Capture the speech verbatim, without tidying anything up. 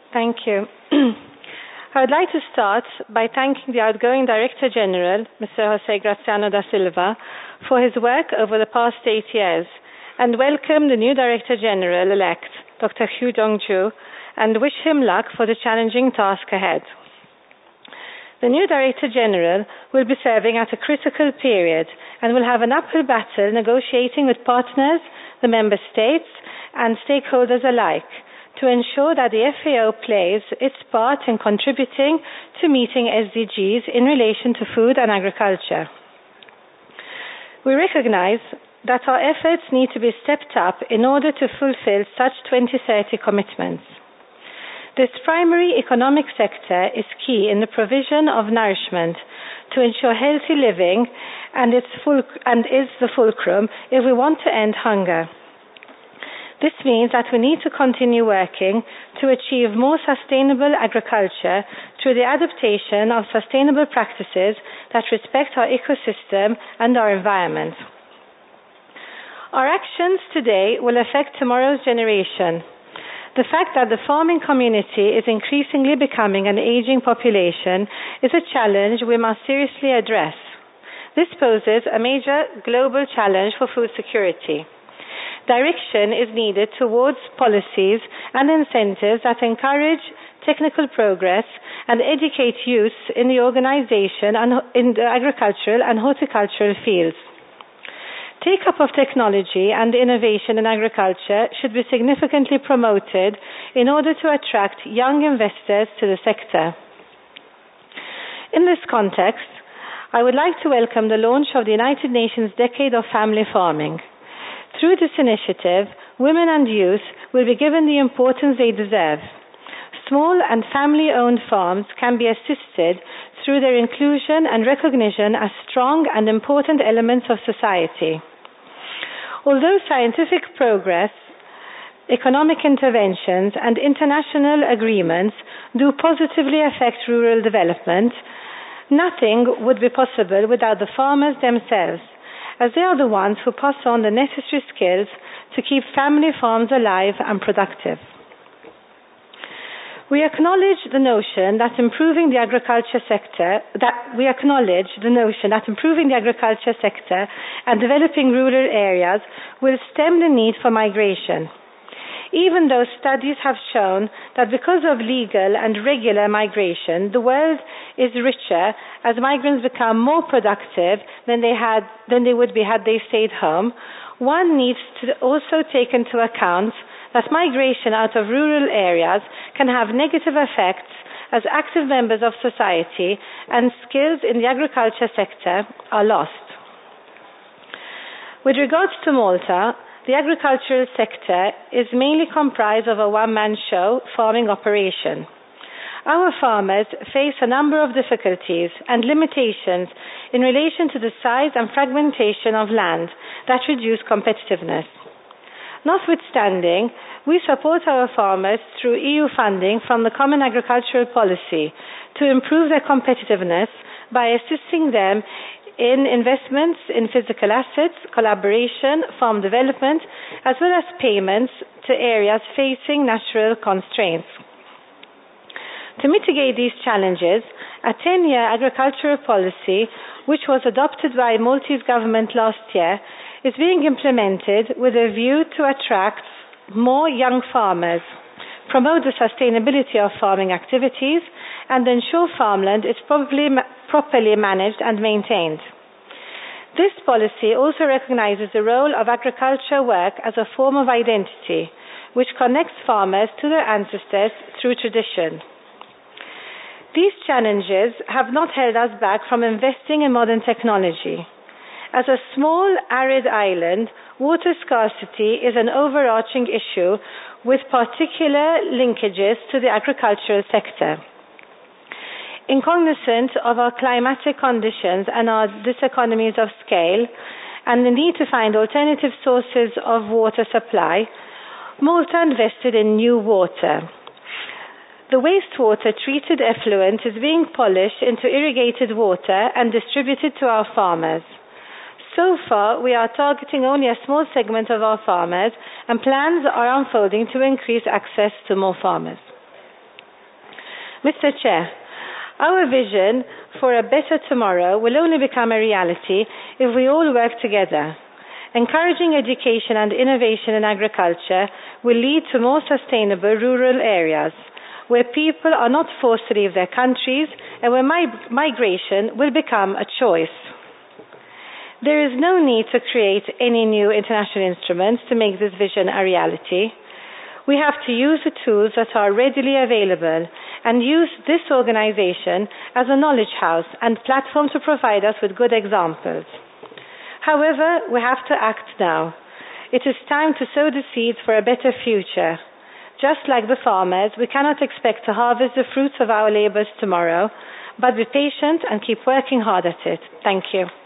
Thank you. I would like to start by thanking the outgoing Director General, Mister José Graziano da Silva, for his work over the past eight years, and welcome the new Director General-elect, Doctor Hugh Dong-Ju, and wish him luck for the challenging task ahead. The new Director General will be serving at a critical period and will have an uphill battle negotiating with partners, the Member States, and stakeholders alike to ensure that the F A O plays its part in contributing to meeting S D Gs in relation to food and agriculture. We recognize that our efforts need to be stepped up in order to fulfill such twenty thirty commitments. This primary economic sector is key in the provision of nourishment to ensure healthy living and, its ful- and is the fulcrum if we want to end hunger. This means that we need to continue working to achieve more sustainable agriculture through the adaptation of sustainable practices that respect our ecosystem and our environment. Our actions today will affect tomorrow's generation. The fact that the farming community is increasingly becoming an aging population is a challenge we must seriously address. This poses a major global challenge for food security. Direction is needed towards policies and incentives that encourage technical progress and educate youth in the organization and in the agricultural and horticultural fields. Take-up of technology and innovation in agriculture should be significantly promoted in order to attract young investors to the sector. In this context, I would like to welcome the launch of the United Nations Decade of Family Farming. Through this initiative, women and youth will be given the importance they deserve. Small and family-owned farms can be assisted through their inclusion and recognition as strong and important elements of society. Although scientific progress, economic interventions, and international agreements do positively affect rural development, nothing would be possible without the farmers themselves, as they are the ones who pass on the necessary skills to keep family farms alive and productive. We acknowledge the notion that improving the agriculture sector, that we acknowledge the notion that improving the agriculture sector and developing rural areas will stem the need for migration. Even though studies have shown that because of legal and regular migration, the world is richer as migrants become more productive than they had than they would be had they stayed home, one needs to also take into account that migration out of rural areas can have negative effects as active members of society and skills in the agriculture sector are lost. With regards to Malta, the agricultural sector is mainly comprised of a one-man show farming operation. Our farmers face a number of difficulties and limitations in relation to the size and fragmentation of land that reduce competitiveness. Notwithstanding, we support our farmers through E U funding from the Common Agricultural Policy to improve their competitiveness by assisting them in investments in physical assets, collaboration, farm development, as well as payments to areas facing natural constraints. To mitigate these challenges, a ten-year agricultural policy, which was adopted by Maltese government last year, is being implemented with a view to attract more young farmers, promote the sustainability of farming activities, and ensure farmland is probably, properly managed and maintained. This policy also recognizes the role of agriculture work as a form of identity, which connects farmers to their ancestors through tradition. These challenges have not held us back from investing in modern technology. As a small, arid island, water scarcity is an overarching issue with particular linkages to the agricultural sector. In cognizance of our climatic conditions and our diseconomies of scale, and the need to find alternative sources of water supply, Malta invested in new water. The wastewater treated effluent is being polished into irrigated water and distributed to our farmers. So far, we are targeting only a small segment of our farmers, and plans are unfolding to increase access to more farmers. Mister Chair, our vision for a better tomorrow will only become a reality if we all work together. Encouraging education and innovation in agriculture will lead to more sustainable rural areas, where people are not forced to leave their countries and where mig- migration will become a choice. There is no need to create any new international instruments to make this vision a reality. We have to use the tools that are readily available and use this organization as a knowledge house and platform to provide us with good examples. However, we have to act now. It is time to sow the seeds for a better future. Just like the farmers, we cannot expect to harvest the fruits of our labors tomorrow, but be patient and keep working hard at it. Thank you.